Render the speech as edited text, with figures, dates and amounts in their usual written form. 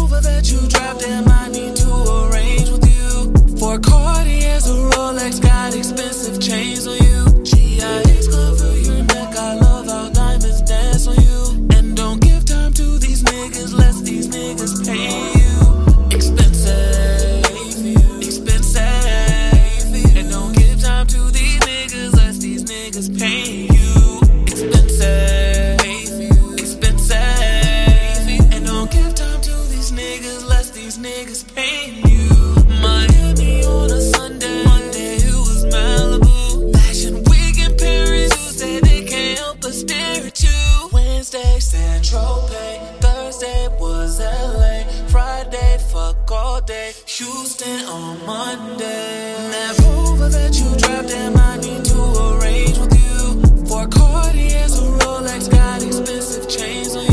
Rover that you drive, damn, I need to arrange with you. For Cartiers, a Rolex, got expensive chains on you. GIX cover your neck, I love how diamonds dance on you. And don't give time to these niggas, lest these niggas pay you. Expensive, expensive. And don't give time to these niggas, lest these niggas pay you. Expensive, expensive. And don't give time to these niggas, lest these niggas pay you. Miami on a Sunday, Monday it was Malibu. Fashion week in Paris, Tuesday they can't help but stare at you. Wednesday, San Tropez, Thursday was LA, Friday, fuck all day, Houston on Monday. That Rover that you drive, damn, I need to arrange with you. For Cartiers, a Rolex, got expensive chains on you.